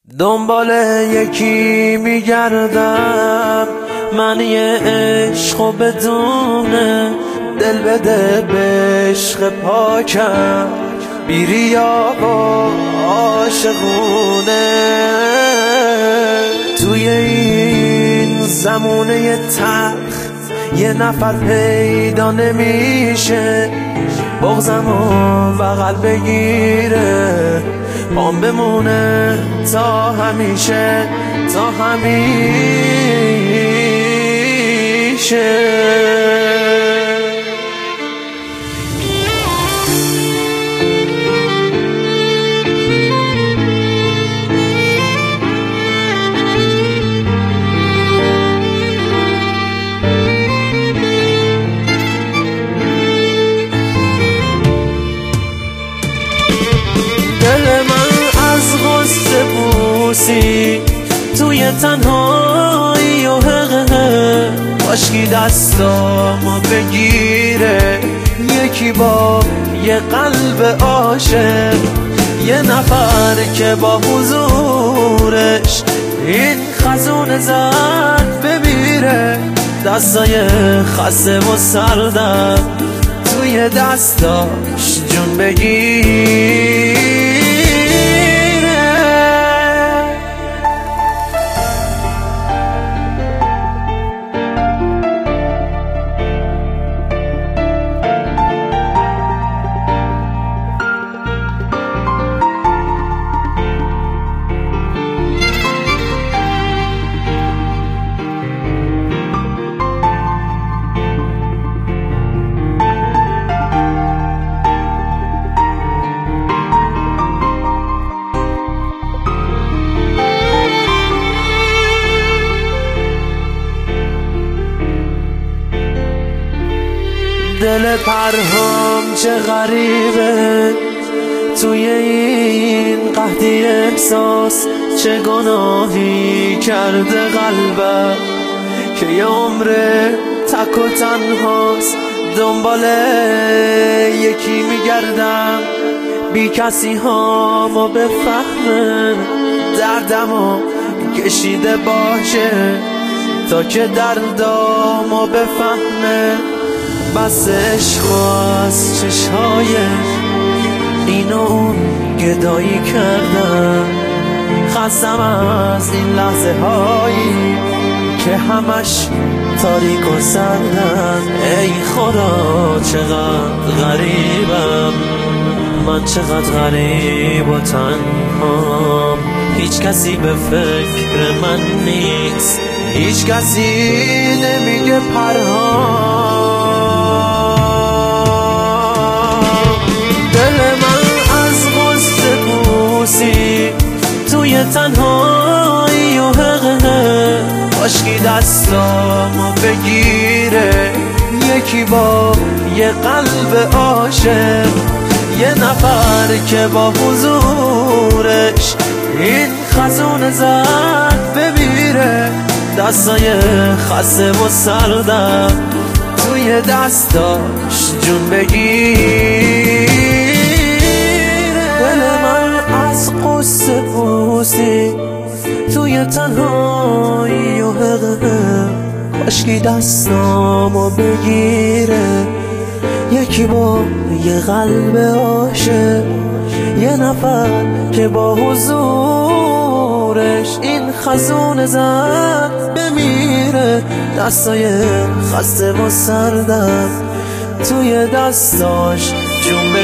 دنبال یکی میگردم، من یه عشقو بدونه دل بده به عشق پاکم، بی‌ریا و عاشقونه. توی این زمونه تلخ یه نفر پیدا نمیشه، بغضمو بغل بگیره، پام بمونه تا همیشه، تا همیشه. دل من از غصه بوسی توی تنهایی و حقه، کاشکی دستامو بگیره یکی با یه قلب عاشق، یه نفر که با حضورش این خزون زد بمیره. دستای خسته و سردم توی دستاش جون بگیره. دل پرهام چه غریبه توی این قحطی احساس، چه گناهی کرده قلبم که یه عمره تک و تنهاست. دنبال یکی میگردم بی کسی هامو بفهمه، دردمو کشیده باشه تا که دردامو بفهمه. بس عشق از چشهای این و اون گدایی کردم، خستم از این لحظه هایی که همش تاریک و سردن. ای خدا چقدر غریبم من، چقدر غریب و تنهام، هیچ کسی به فکر من نیست، هیچ کسی نمیگه پرهام. دل من از غصه بوسی توی تنهایی و حقه، کاشکی دستامو بگیره یکی با یه قلب عاشق، یه نفر که با حضورش این خزون زد بمیره. دستای خسته و سردم توی دستاش جون بگیره. دل من از قصه بوسی توی تنهایی و حقه، کاشکی دستامو بگیره یکی با یه قلب عاشق، یه نفر که با حضورش این خزون زد بمیره. دستای خسته و سردم توی دستاش جون